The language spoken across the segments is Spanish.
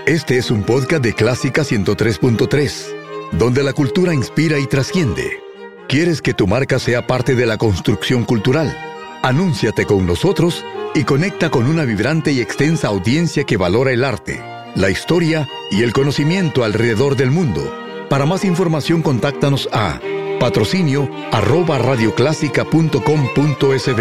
Este es un podcast de Clásica 103.3, donde la cultura inspira y trasciende. ¿Quieres que tu marca sea parte de la construcción cultural? Anúnciate con nosotros y conecta con una vibrante y extensa audiencia que valora el arte, la historia y el conocimiento alrededor del mundo. Para más información, contáctanos a patrocinio@radioclásica.com.sb.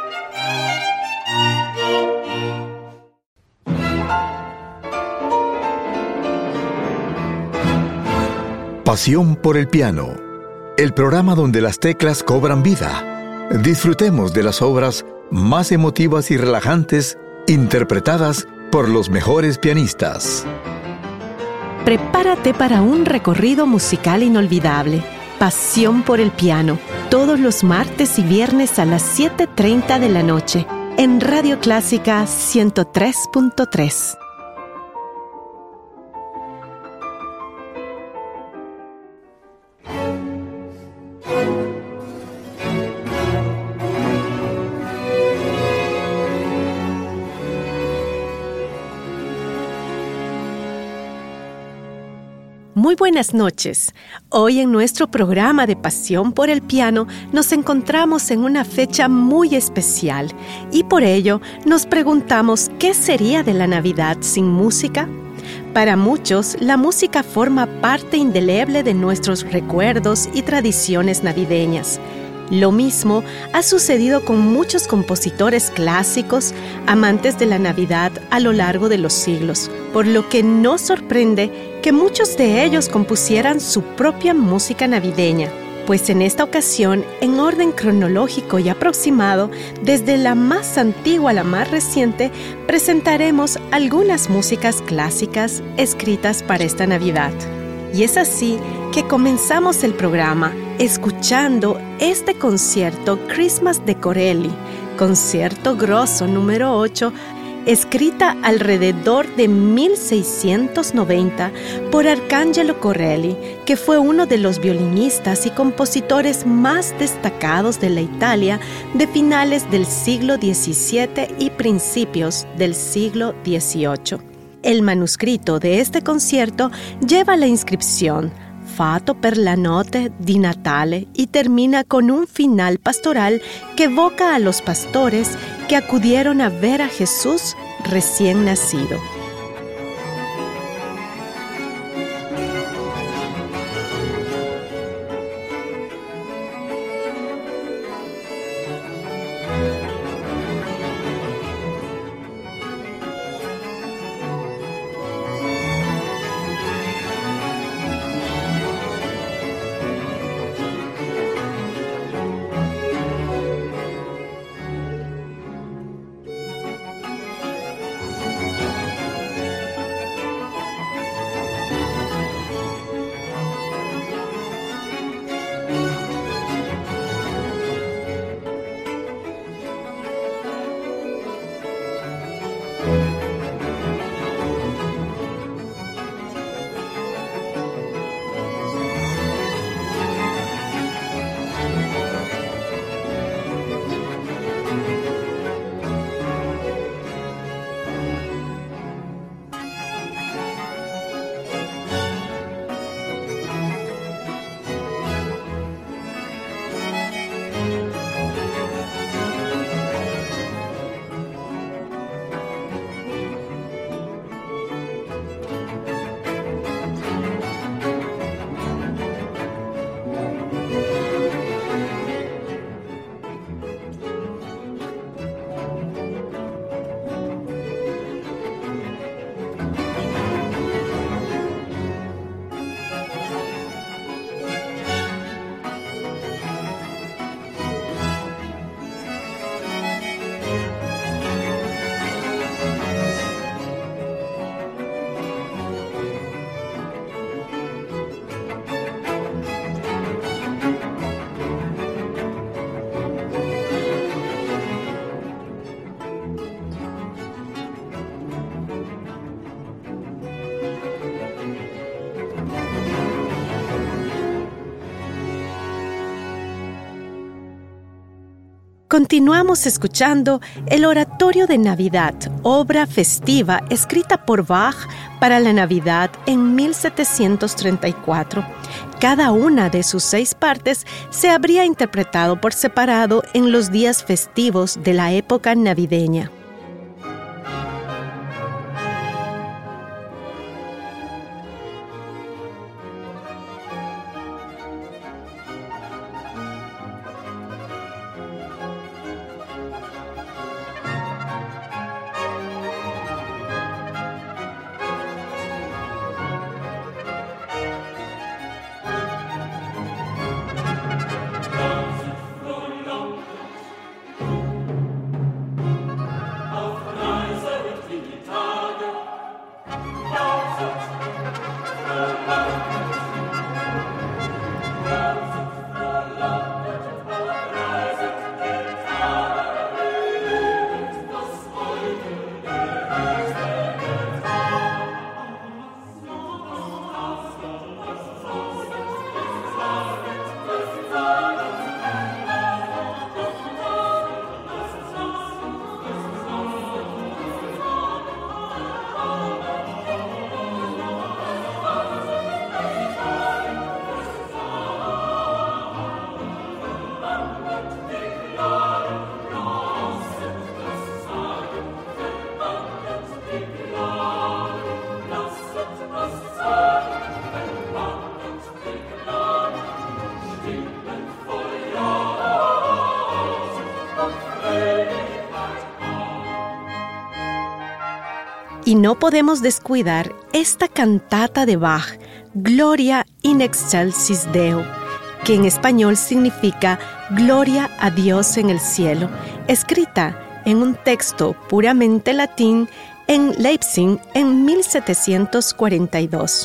Pasión por el piano, el programa donde las teclas cobran vida. Disfrutemos de las obras más emotivas y relajantes interpretadas por los mejores pianistas. Prepárate para un recorrido musical inolvidable. Pasión por el piano, todos los martes y viernes a las 7:30 de la noche, en Radio Clásica 103.3. Muy buenas noches. Hoy en nuestro programa de Pasión por el Piano nos encontramos en una fecha muy especial y por ello nos preguntamos ¿qué sería de la Navidad sin música? Para muchos, la música forma parte indeleble de nuestros recuerdos y tradiciones navideñas. Lo mismo ha sucedido con muchos compositores clásicos, amantes de la Navidad a lo largo de los siglos, por lo que no sorprende que muchos de ellos compusieran su propia música navideña, pues en esta ocasión, en orden cronológico y aproximado, desde la más antigua a la más reciente, presentaremos algunas músicas clásicas escritas para esta Navidad. Y es así que comenzamos el programa escuchando este concierto Christmas de Corelli, concierto grosso número 8, escrita alrededor de 1690 por Arcangelo Corelli, que fue uno de los violinistas y compositores más destacados de la Italia de finales del siglo XVII y principios del siglo XVIII. El manuscrito de este concierto lleva la inscripción Fato per la notte di Natale y termina con un final pastoral que evoca a los pastores que acudieron a ver a Jesús recién nacido. Continuamos escuchando el Oratorio de Navidad, obra festiva escrita por Bach para la Navidad en 1734. Cada una de sus 6 partes se habría interpretado por separado en los días festivos de la época navideña. Y no podemos descuidar esta cantata de Bach, Gloria in excelsis Deo, que en español significa Gloria a Dios en el cielo, escrita en un texto puramente latín en Leipzig en 1742.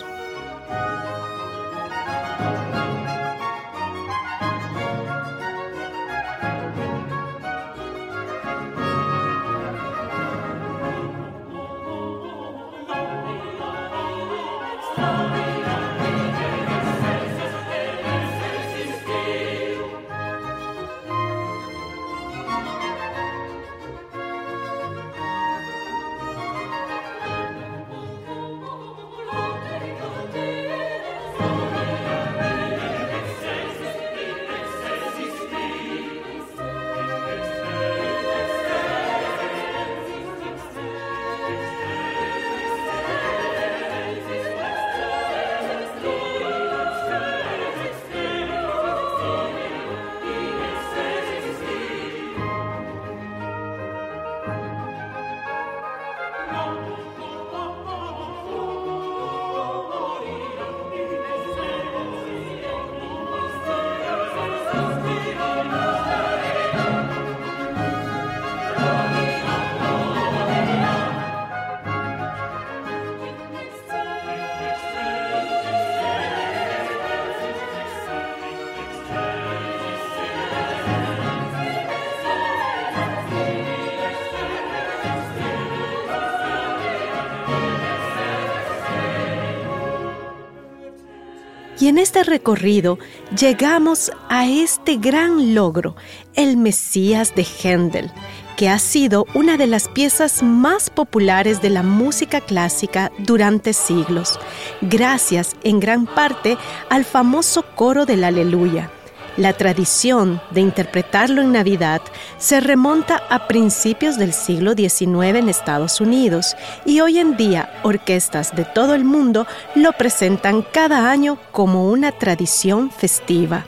Y en este recorrido llegamos a este gran logro, el Mesías de Händel, que ha sido una de las piezas más populares de la música clásica durante siglos, gracias en gran parte al famoso coro del Aleluya. La tradición de interpretarlo en Navidad se remonta a principios del siglo XIX en Estados Unidos y hoy en día orquestas de todo el mundo lo presentan cada año como una tradición festiva.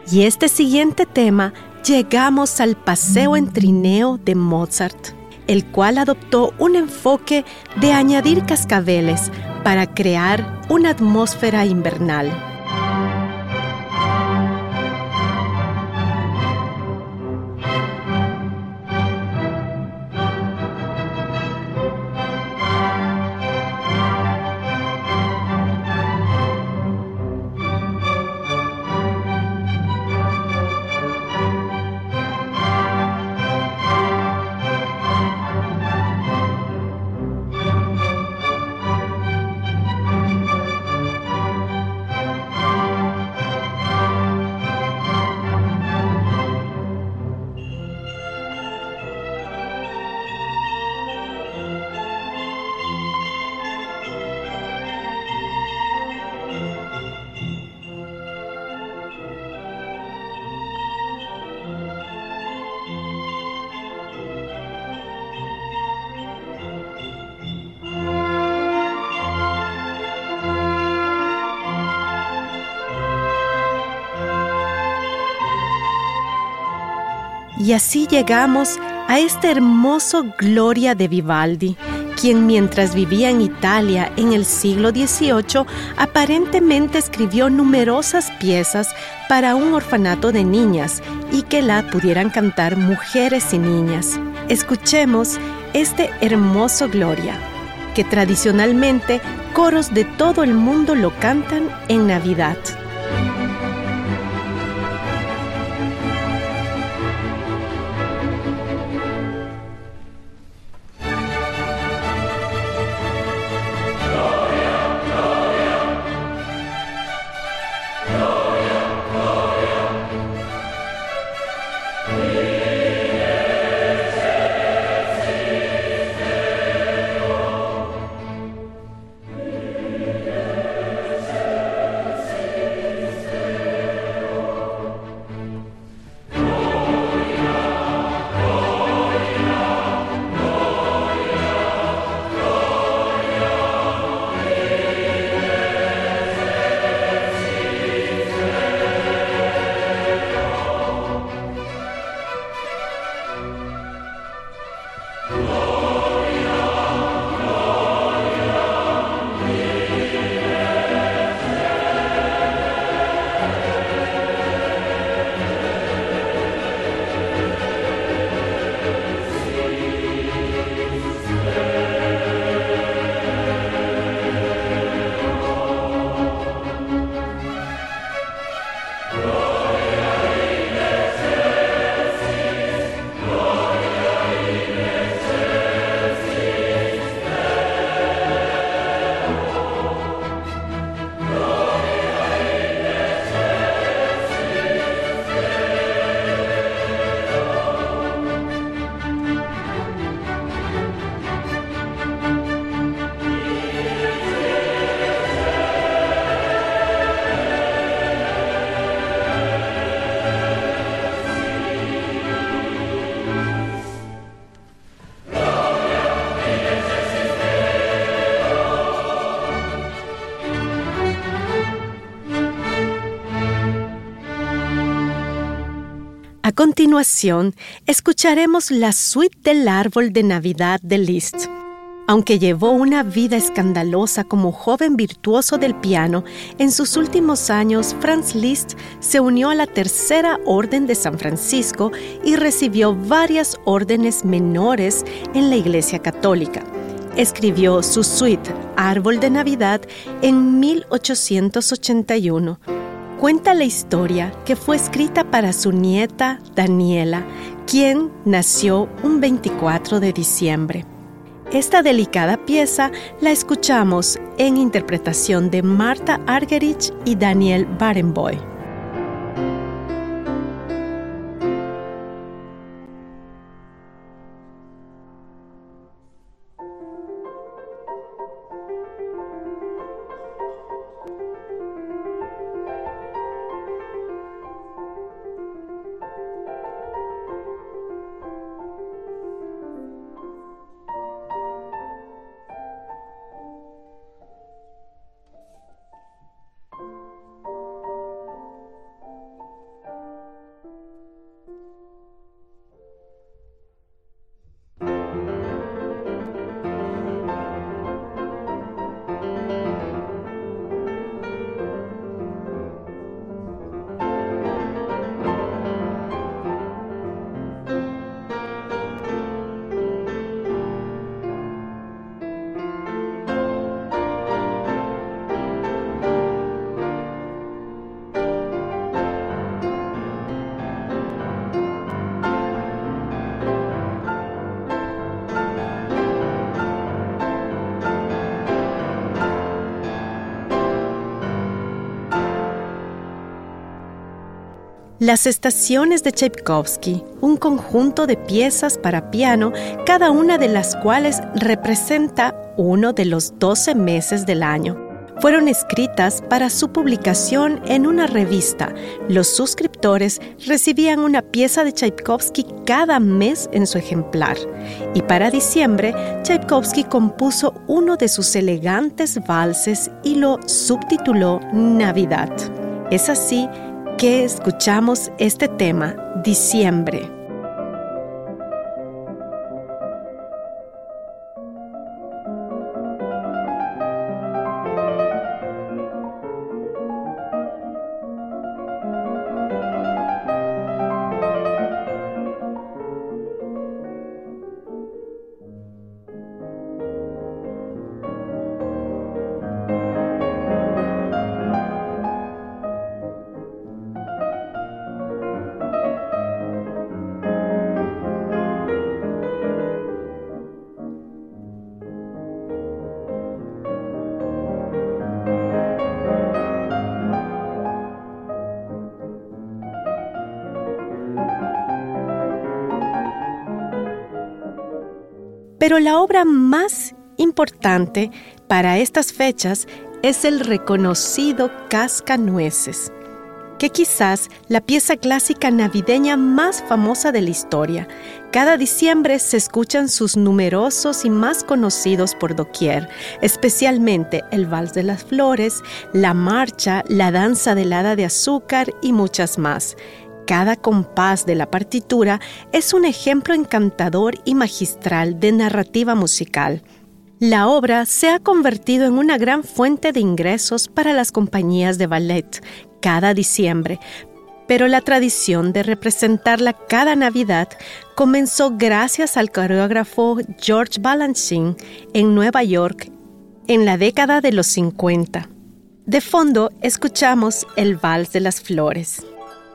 Y este siguiente tema, llegamos al Paseo en trineo de Mozart, el cual adoptó un enfoque de añadir cascabeles para crear una atmósfera invernal. Y así llegamos a este hermoso Gloria de Vivaldi, quien mientras vivía en Italia en el siglo XVIII, aparentemente escribió numerosas piezas para un orfanato de niñas y que la pudieran cantar mujeres y niñas. Escuchemos este hermoso Gloria, que tradicionalmente coros de todo el mundo lo cantan en Navidad. A continuación, escucharemos la suite del árbol de Navidad de Liszt. Aunque llevó una vida escandalosa como joven virtuoso del piano, en sus últimos años Franz Liszt se unió a la Tercera Orden de San Francisco y recibió varias órdenes menores en la Iglesia Católica. Escribió su suite Árbol de Navidad en 1881. Cuenta la historia que fue escrita para su nieta Daniela, quien nació un 24 de diciembre. Esta delicada pieza la escuchamos en interpretación de Martha Argerich y Daniel Barenboim. Las estaciones de Tchaikovsky, un conjunto de piezas para piano, cada una de las cuales representa uno de los 12 meses del año, fueron escritas para su publicación en una revista. Los suscriptores recibían una pieza de Tchaikovsky cada mes en su ejemplar. Y para diciembre, Tchaikovsky compuso uno de sus elegantes valses y lo subtituló Navidad. Es así que escuchamos este tema, Diciembre. Pero la obra más importante para estas fechas es el reconocido Cascanueces, que quizás la pieza clásica navideña más famosa de la historia. Cada diciembre se escuchan sus numerosos y más conocidos por doquier, especialmente el Vals de las Flores, la Marcha, la Danza del Hada de Azúcar y muchas más. Cada compás de la partitura es un ejemplo encantador y magistral de narrativa musical. La obra se ha convertido en una gran fuente de ingresos para las compañías de ballet cada diciembre, pero la tradición de representarla cada Navidad comenzó gracias al coreógrafo George Balanchine en Nueva York en la década de los 50. De fondo escuchamos el Vals de las Flores.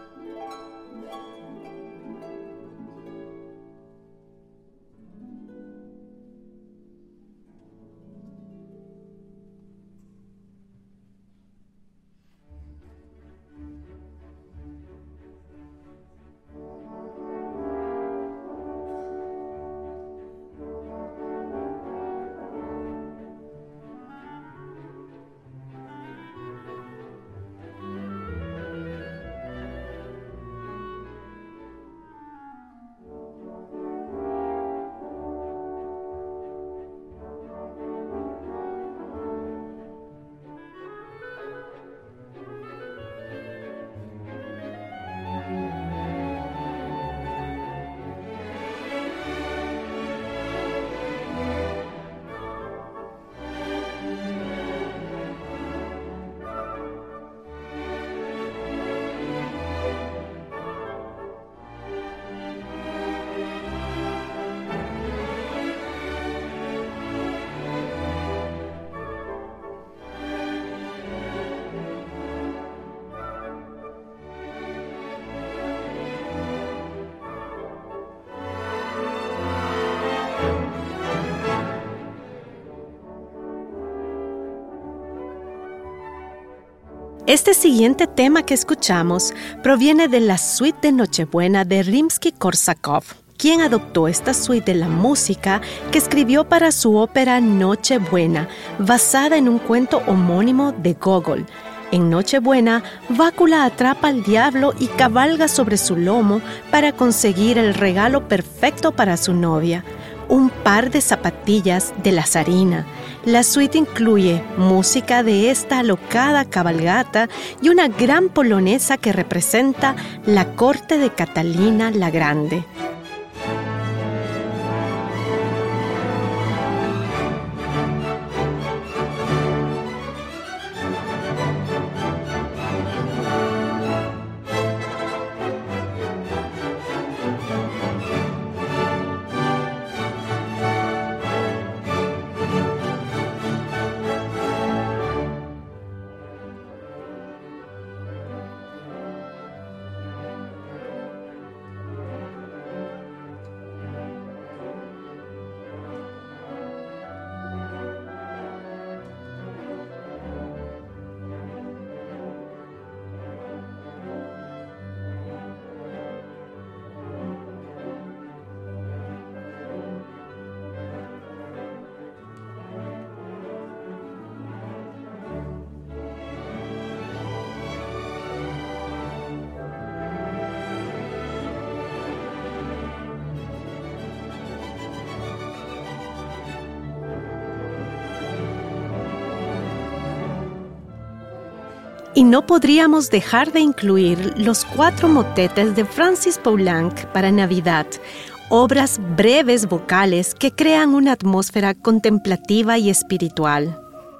Este siguiente tema que escuchamos proviene de la suite de Nochebuena de Rimsky-Korsakov, quien adoptó esta suite de la música que escribió para su ópera Nochebuena, basada en un cuento homónimo de Gogol. En Nochebuena, Vácula atrapa al diablo y cabalga sobre su lomo para conseguir el regalo perfecto para su novia, un par de zapatillas de la zarina. La suite incluye música de esta alocada cabalgata y una gran polonesa que representa la corte de Catalina la Grande. Y no podríamos dejar de incluir los 4 motetes de Francis Poulenc para Navidad, obras breves vocales que crean una atmósfera contemplativa y espiritual.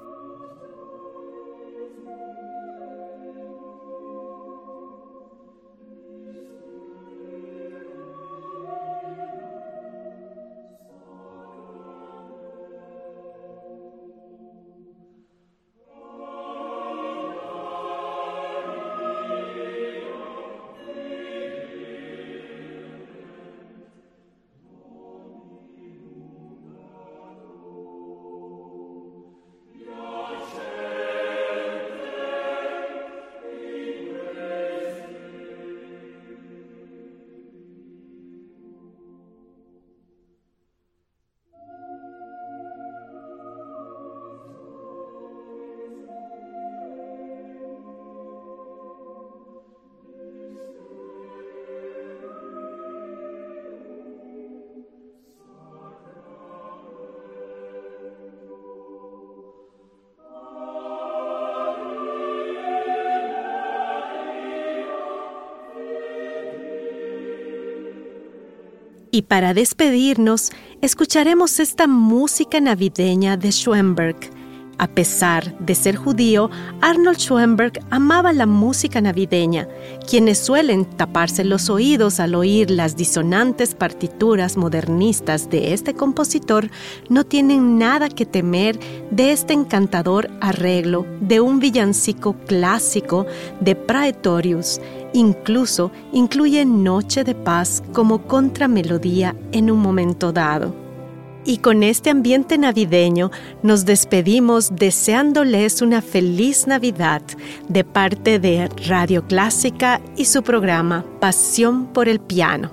Y para despedirnos, escucharemos esta música navideña de Schoenberg. A pesar de ser judío, Arnold Schoenberg amaba la música navideña. Quienes suelen taparse los oídos al oír las disonantes partituras modernistas de este compositor no tienen nada que temer de este encantador arreglo de un villancico clásico de Praetorius. Incluso incluye Noche de Paz como contramelodía en un momento dado. Y con este ambiente navideño nos despedimos deseándoles una feliz Navidad de parte de Radio Clásica y su programa Pasión por el Piano.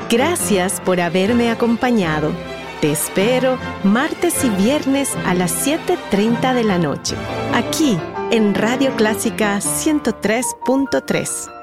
Gracias por haberme acompañado. Te espero martes y viernes a las 7:30 de la noche, aquí en Radio Clásica 103.3.